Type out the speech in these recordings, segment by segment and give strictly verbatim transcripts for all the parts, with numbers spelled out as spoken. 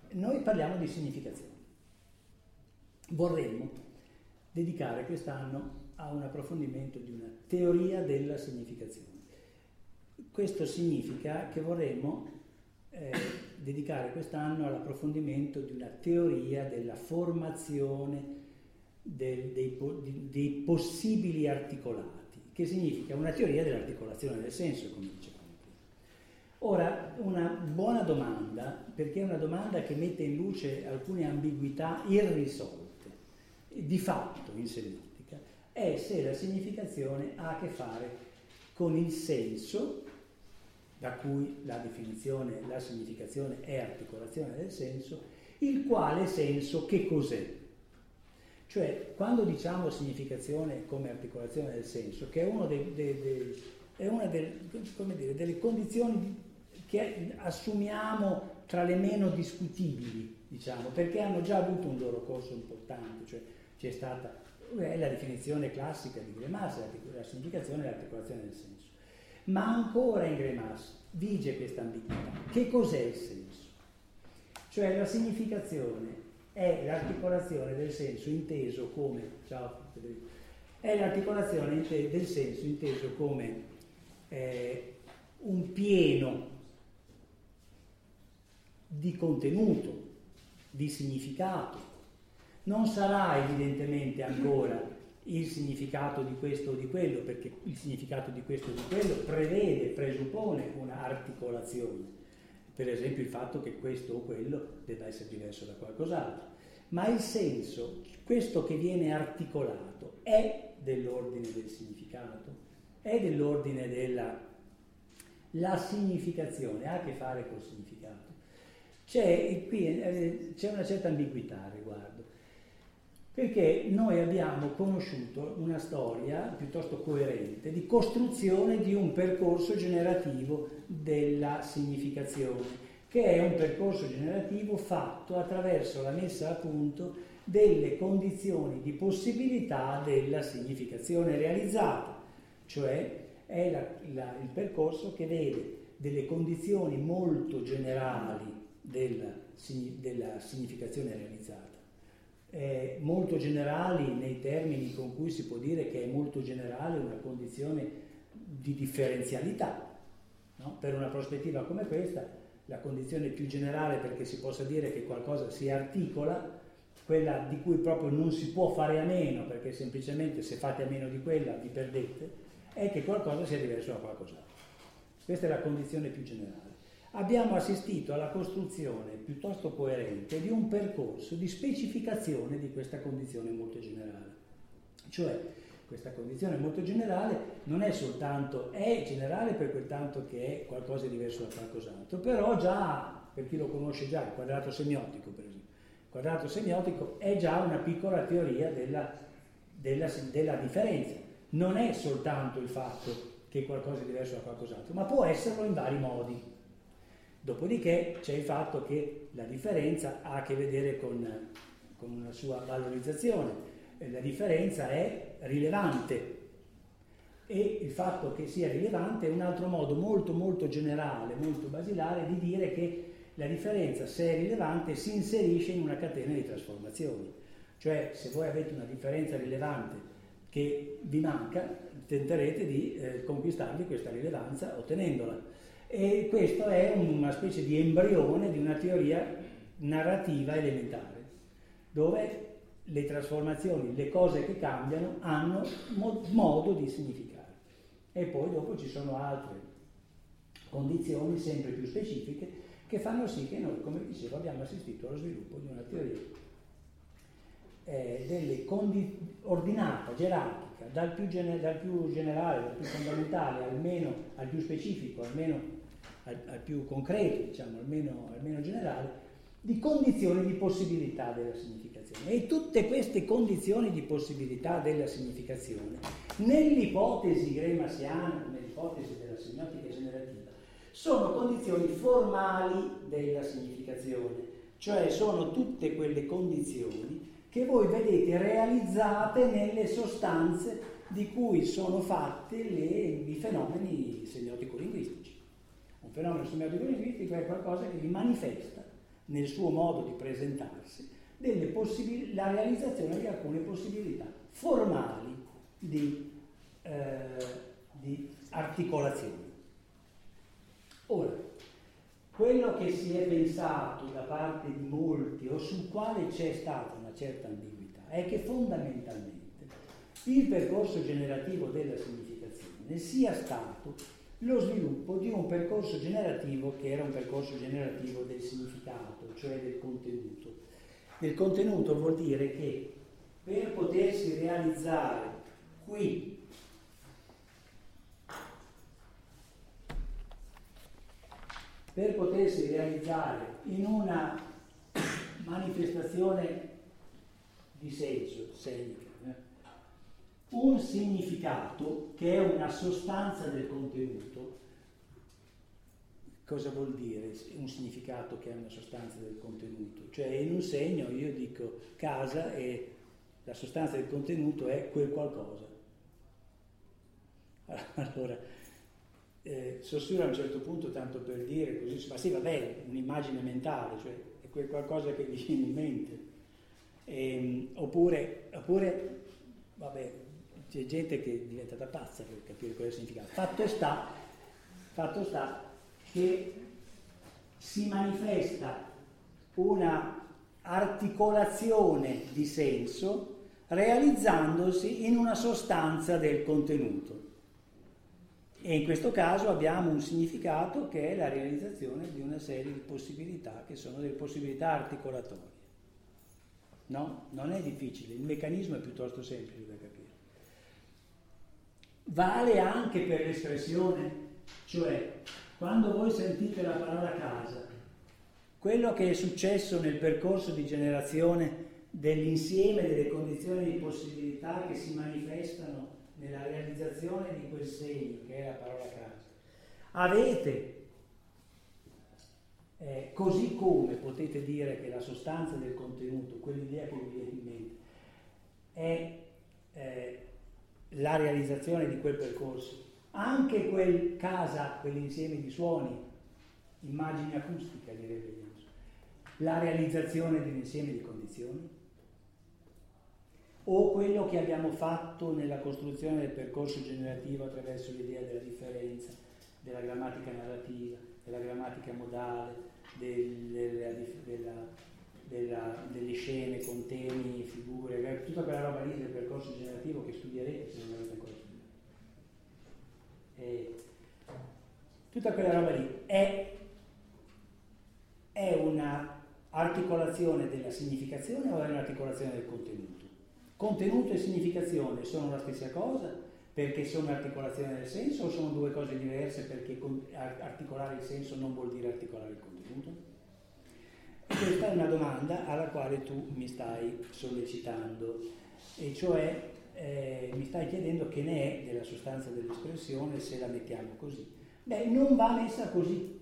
noi parliamo di significazione. Vorremmo dedicare quest'anno a un approfondimento di una teoria della significazione. Questo significa che vorremmo eh, dedicare quest'anno all'approfondimento di una teoria della formazione del, dei, di, dei possibili articolati, che significa una teoria dell'articolazione del senso, come dicevamo prima. Ora, una buona domanda, perché è una domanda che mette in luce alcune ambiguità irrisolte, di fatto in semantica, è se la significazione ha a che fare con il senso, da cui la definizione, la significazione è articolazione del senso, il quale senso che cos'è? Cioè, quando diciamo significazione come articolazione del senso, che è, uno dei, dei, dei, è una delle, come dire, delle condizioni che assumiamo tra le meno discutibili, diciamo, perché hanno già avuto un loro corso importante, cioè c'è stata è la definizione classica di Greimas, la significazione e l'articolazione del senso. Ma ancora in Greimas vige questa ambiguità. Che cos'è il senso? Cioè la significazione è l'articolazione del senso inteso come, ciao Federico, è l'articolazione del senso inteso come eh, un pieno di contenuto, di significato. Non sarà evidentemente ancora il significato di questo o di quello, perché il significato di questo o di quello prevede, presuppone un'articolazione, per esempio il fatto che questo o quello debba essere diverso da qualcos'altro, ma il senso, questo che viene articolato, è dell'ordine del significato, è dell'ordine della la significazione, ha a che fare col significato. C'è, qui, eh, c'è una certa ambiguità a riguardo, perché noi abbiamo conosciuto una storia piuttosto coerente di costruzione di un percorso generativo della significazione, che è un percorso generativo fatto attraverso la messa a punto delle condizioni di possibilità della significazione realizzata, cioè è la, la, il percorso che vede delle condizioni molto generali della, della significazione realizzata. Eh, molto generali nei termini con cui si può dire che è molto generale una condizione di differenzialità, no? Per una prospettiva come questa, la condizione più generale perché si possa dire che qualcosa si articola, quella di cui proprio non si può fare a meno, perché semplicemente se fate a meno di quella vi perdete, è che qualcosa sia diverso da qualcos'altro. Questa è la condizione più generale. Abbiamo assistito alla costruzione piuttosto coerente di un percorso di specificazione di questa condizione molto generale. Cioè, questa condizione molto generale non è soltanto, è generale per quel tanto che è qualcosa di diverso da qualcos'altro, però già, per chi lo conosce già, il quadrato semiotico per esempio, il quadrato semiotico è già una piccola teoria della, della, della differenza. Non è soltanto il fatto che qualcosa è diverso da qualcos'altro, ma può esserlo in vari modi. Dopodiché c'è il fatto che la differenza ha a che vedere con, con una sua valorizzazione, la differenza è rilevante e il fatto che sia rilevante è un altro modo molto molto generale, molto basilare di dire che la differenza, se è rilevante, si inserisce in una catena di trasformazioni. Cioè, se voi avete una differenza rilevante che vi manca, tenterete di eh, conquistarvi questa rilevanza ottenendola. E questo è una specie di embrione di una teoria narrativa elementare, dove le trasformazioni, le cose che cambiano, hanno mo- modo di significare. E poi dopo ci sono altre condizioni sempre più specifiche che fanno sì che noi, come dicevo, abbiamo assistito allo sviluppo di una teoria eh, delle condi- ordinata, gerarchica, dal più, gene- dal più generale, dal più fondamentale, almeno al più specifico, almeno al, al più concreto, diciamo, almeno, almeno generale, di condizioni di possibilità della significazione. E tutte queste condizioni di possibilità della significazione, nell'ipotesi greimasiana, nell'ipotesi della semiotica generativa, sono condizioni formali della significazione, cioè sono tutte quelle condizioni che voi vedete realizzate nelle sostanze di cui sono fatti i fenomeni semiotico-linguistici. Un fenomeno semiotico-linguistico è qualcosa che vi manifesta nel suo modo di presentarsi, delle possibil- la realizzazione di alcune possibilità formali di, eh, di articolazione. Ora, quello che si è pensato da parte di molti o sul quale c'è stata una certa ambiguità è che fondamentalmente il percorso generativo della significazione sia stato lo sviluppo di un percorso generativo che era un percorso generativo del significato, cioè del contenuto. Del contenuto vuol dire che per potersi realizzare qui per potersi realizzare in una manifestazione di senso, senica, eh? un significato che è una sostanza del contenuto. Cosa vuol dire un significato che è una sostanza del contenuto? Cioè in un segno io dico casa e la sostanza del contenuto è quel qualcosa. Allora, eh, Saussure a un certo punto, tanto per dire così, ma sì vabbè, un'immagine mentale, cioè è quel qualcosa che vi viene in mente. E, oppure, oppure, vabbè, c'è gente che è diventata pazza per capire cosa significa. Fatto sta, fatto sta che si manifesta una articolazione di senso realizzandosi in una sostanza del contenuto. E in questo caso abbiamo un significato che è la realizzazione di una serie di possibilità che sono delle possibilità articolatorie. No? Non è difficile, il meccanismo è piuttosto semplice da capire. Vale anche per l'espressione, cioè quando voi sentite la parola casa, quello che è successo nel percorso di generazione dell'insieme delle condizioni di possibilità che si manifestano nella realizzazione di quel segno che è la parola casa. Avete, eh, così come potete dire che la sostanza del contenuto, quell'idea che vi viene in mente, è eh, la realizzazione di quel percorso, anche quel casa, quell'insieme di suoni, immagine acustica direbbe James, la realizzazione di un insieme di condizioni, o quello che abbiamo fatto nella costruzione del percorso generativo attraverso l'idea della differenza, della grammatica narrativa, della grammatica modale, del, della, della, della, delle scene con temi, figure, tutta quella roba lì del percorso generativo che studierete se non l'avete ancora studiato. E tutta quella roba lì è, è una articolazione della significazione o è un'articolazione del contenuto? Contenuto e significazione sono la stessa cosa perché sono articolazione del senso o sono due cose diverse perché articolare il senso non vuol dire articolare il contenuto? E questa è una domanda alla quale tu mi stai sollecitando, e cioè eh, mi stai chiedendo che ne è della sostanza dell'espressione se la mettiamo così. Beh, non va messa così.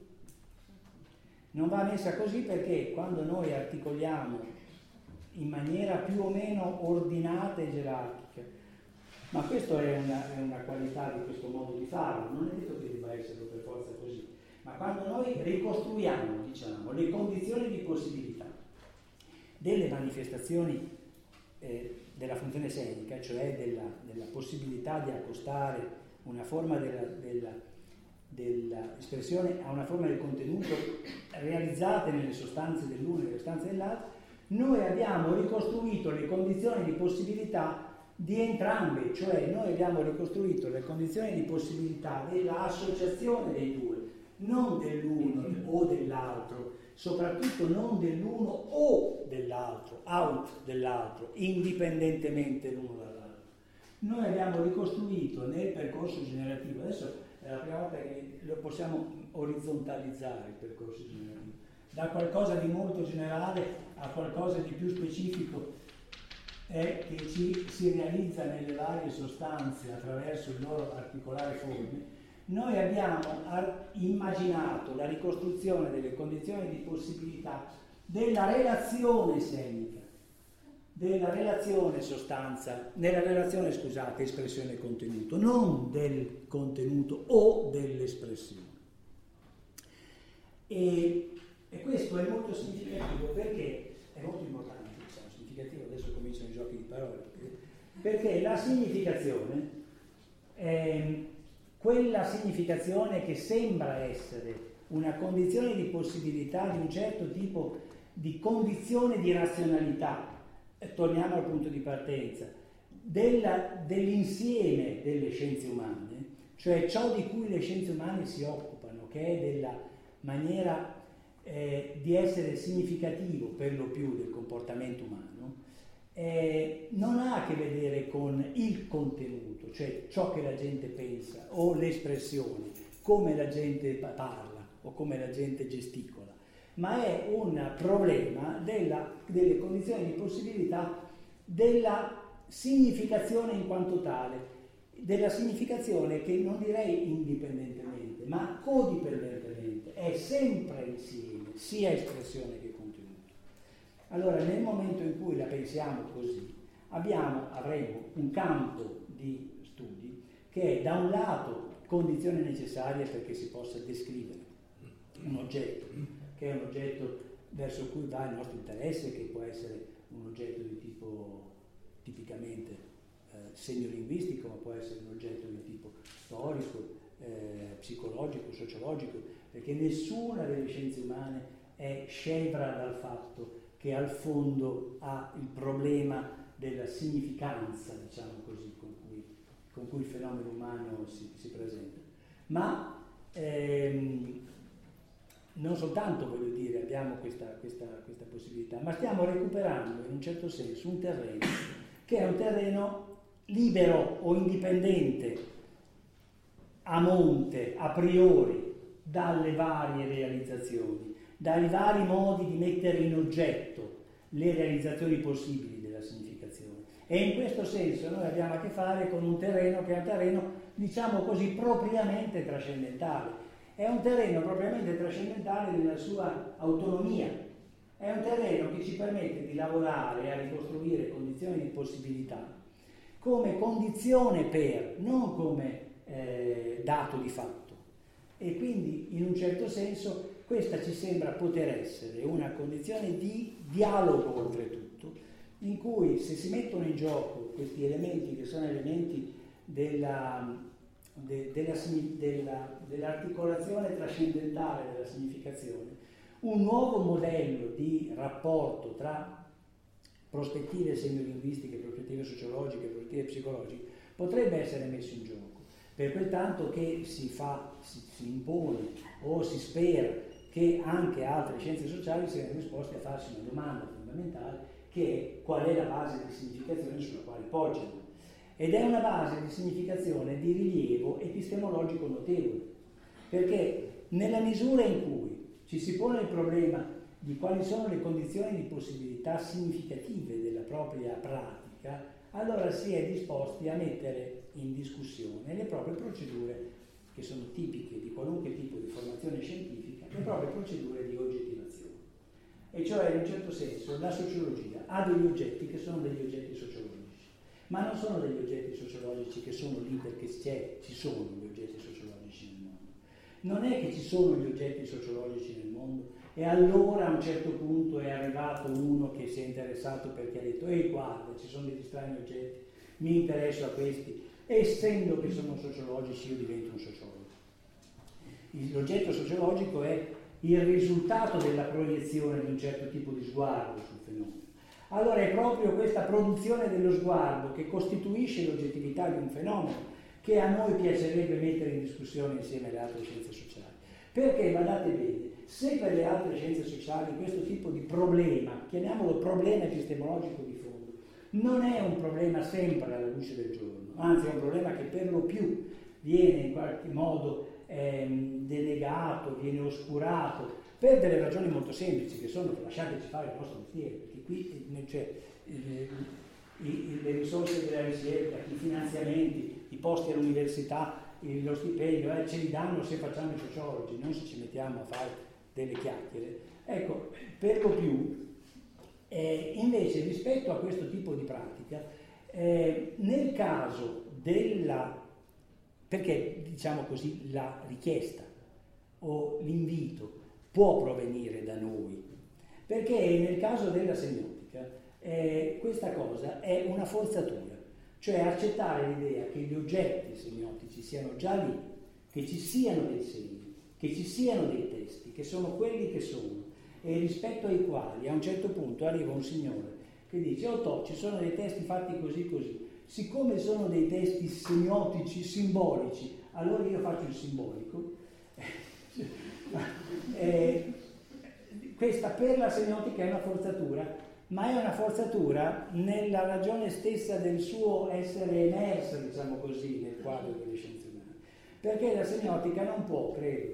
Non va messa così perché quando noi articoliamo in maniera più o meno ordinata e gerarchica, ma questa è una, è una qualità di questo modo di farlo, non è detto che debba essere per forza così, ma quando noi ricostruiamo, diciamo, le condizioni di possibilità delle manifestazioni eh, della funzione senica, cioè della, della possibilità di accostare una forma della, della, dell'espressione a una forma del contenuto realizzate nelle sostanze dell'uno e nelle sostanze dell'altro, noi abbiamo ricostruito le condizioni di possibilità di entrambe, cioè noi abbiamo ricostruito le condizioni di possibilità dell'associazione dei due, non dell'uno o dell'altro, soprattutto non dell'uno o dell'altro, out dell'altro, indipendentemente l'uno dall'altro. Noi abbiamo ricostruito nel percorso generativo, adesso è la prima volta che lo possiamo orizzontalizzare il percorso generativo, da qualcosa di molto generale a qualcosa di più specifico è che ci si realizza nelle varie sostanze attraverso il loro articolare forme. Noi abbiamo ar- immaginato la ricostruzione delle condizioni di possibilità della relazione senica, della relazione sostanza, nella relazione, scusate, espressione contenuto, non del contenuto o dell'espressione. E E questo è molto significativo perché è molto importante, diciamo, significativo, adesso cominciano i giochi di parole, perché la significazione è quella significazione che sembra essere una condizione di possibilità di un certo tipo di condizione di razionalità, e torniamo al punto di partenza, della, dell'insieme delle scienze umane, cioè ciò di cui le scienze umane si occupano, che è della maniera eh, di essere significativo per lo più del comportamento umano, eh, non ha a che vedere con il contenuto, cioè ciò che la gente pensa o le espressioni, come la gente parla o come la gente gesticola, ma è un problema della, delle condizioni di possibilità della significazione in quanto tale, della significazione che non direi indipendentemente, ma codipendentemente, è sempre insieme, sia espressione che contenuto. Allora, nel momento in cui la pensiamo così, abbiamo, avremo un campo di studi che è da un lato condizione necessaria perché si possa descrivere un oggetto, che è un oggetto verso cui va il nostro interesse, che può essere un oggetto di tipo tipicamente eh, segno-linguistico, ma può essere un oggetto di tipo storico, eh, psicologico, sociologico, perché nessuna delle scienze umane è scevra dal fatto che al fondo ha il problema della significanza, diciamo così, con cui, con cui il fenomeno umano si, si presenta. Ma ehm, non soltanto, voglio dire, abbiamo questa, questa, questa possibilità, ma stiamo recuperando in un certo senso un terreno che è un terreno libero o indipendente a monte, a priori, dalle varie realizzazioni, dai vari modi di mettere in oggetto le realizzazioni possibili della significazione. E in questo senso noi abbiamo a che fare con un terreno che è un terreno, diciamo così, propriamente trascendentale. È un terreno propriamente trascendentale nella sua autonomia. È un terreno che ci permette di lavorare a ricostruire condizioni di possibilità come condizione per, non come eh, dato di fatto. E quindi, in un certo senso, questa ci sembra poter essere una condizione di dialogo, oltretutto, in cui se si mettono in gioco questi elementi che sono elementi della, de, della, della, dell'articolazione trascendentale della significazione, un nuovo modello di rapporto tra prospettive semiolinguistiche, prospettive sociologiche, prospettive psicologiche, potrebbe essere messo in gioco. Per quel tanto che si fa, si, si impone o si spera che anche altre scienze sociali siano disposte a farsi una domanda fondamentale, che è qual è la base di significazione sulla quale poggiano. Ed è una base di significazione di rilievo epistemologico notevole, perché nella misura in cui ci si pone il problema di quali sono le condizioni di possibilità significative della propria pratica, allora si è disposti a mettere in discussione le proprie procedure, che sono tipiche di qualunque tipo di formazione scientifica, le proprie procedure di oggettivazione. E cioè, in un certo senso, la sociologia ha degli oggetti che sono degli oggetti sociologici, ma non sono degli oggetti sociologici che sono lì perché c'è, ci sono gli oggetti sociologici nel mondo. Non è che ci sono gli oggetti sociologici nel mondo e allora a un certo punto è arrivato uno che si è interessato perché ha detto ehi guarda, ci sono degli strani oggetti, mi interesso a questi, e essendo che sono sociologici io divento un sociologo. L'oggetto sociologico è il risultato della proiezione di un certo tipo di sguardo sul fenomeno. Allora è proprio questa produzione dello sguardo che costituisce l'oggettività di un fenomeno che a noi piacerebbe mettere in discussione insieme alle altre scienze sociali. Perché, guardate bene, se per le altre scienze sociali questo tipo di problema, chiamiamolo problema epistemologico di fondo, non è un problema sempre alla luce del giorno, anzi è un problema che per lo più viene in qualche modo ehm, denegato, viene oscurato, per delle ragioni molto semplici, che sono, lasciateci fare il nostro mestiere, perché qui cioè, eh, i, le risorse della ricerca, i finanziamenti, i posti all'università, lo stipendio, eh, ce li danno se facciamo i sociologi, non se ci mettiamo a fare delle chiacchiere. Ecco, per lo più, eh, invece, rispetto a questo tipo di pratica, eh, nel caso della, perché diciamo così, la richiesta o l'invito può provenire da noi, perché nel caso della semiotica eh, questa cosa è una forzatura, cioè accettare l'idea che gli oggetti semiotici siano già lì, che ci siano dei segni, che ci siano dei testi, che sono quelli che sono, e rispetto ai quali a un certo punto arriva un signore che dice: oh toh, ci sono dei testi fatti così così, siccome sono dei testi semiotici, simbolici, allora io faccio il simbolico. eh, questa per la semiotica è una forzatura, ma è una forzatura nella ragione stessa del suo essere emersa, diciamo così, nel quadro delle scienze umane, perché la semiotica non può, credo,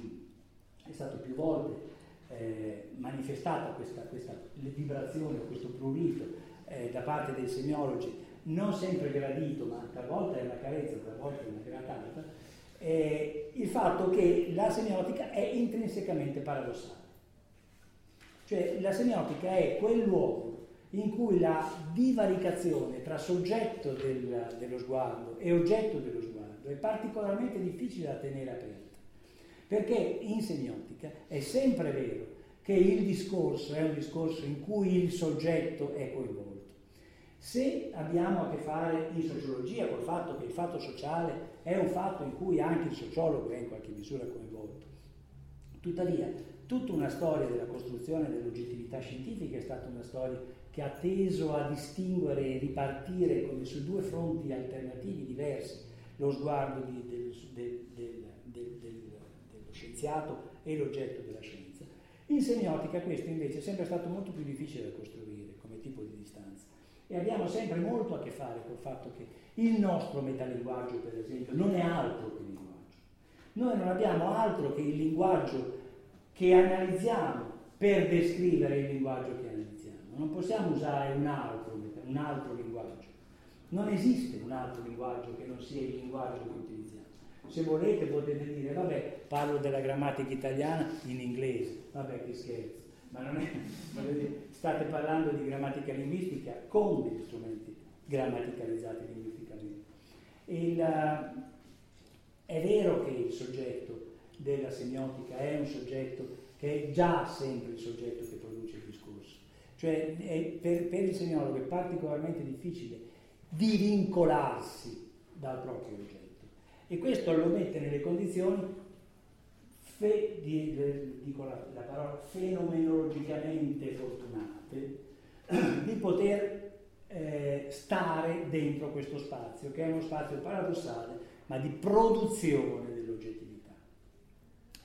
è stato più volte eh, manifestata questa, questa vibrazione, questo prurito eh, da parte dei semiologi, non sempre gradito, ma talvolta è una carezza, talvolta è una gratata, eh, il fatto che la semiotica è intrinsecamente paradossale. Cioè la semiotica è quel luogo in cui la divaricazione tra soggetto del, dello sguardo e oggetto dello sguardo è particolarmente difficile da tenere aperta, perché in semiotica è sempre vero che il discorso è un discorso in cui il soggetto è coinvolto. Se abbiamo a che fare in sociologia col fatto che il fatto sociale è un fatto in cui anche il sociologo è in qualche misura coinvolto, tuttavia tutta una storia della costruzione dell'oggettività scientifica è stata una storia che ha teso a distinguere e ripartire come su due fronti alternativi diversi lo sguardo di, del, del, del, del, del, dello scienziato e l'oggetto della scienza. In semiotica questo invece è sempre stato molto più difficile da costruire come tipo di distanza, e abbiamo sempre molto a che fare col fatto che il nostro metalinguaggio, per esempio, non è altro che linguaggio. Noi non abbiamo altro che il linguaggio che analizziamo per descrivere il linguaggio che analizziamo. Non possiamo usare un altro, un altro linguaggio. Non esiste un altro linguaggio che non sia il linguaggio che utilizziamo. Se volete potete dire: vabbè, parlo della grammatica italiana in inglese, vabbè che scherzo, ma non è, state parlando di grammatica linguistica con degli strumenti grammaticalizzati linguisticamente. Il, è vero che il soggetto della semiotica è un soggetto che è già sempre il soggetto che produce il discorso, cioè è, per, per il semiologo è particolarmente difficile divincolarsi dal proprio oggetto, e questo lo mette nelle condizioni fe, di, di, dico la, la parola fenomenologicamente fortunate di poter eh, stare dentro questo spazio, che è uno spazio paradossale ma di produzione dell'oggettività.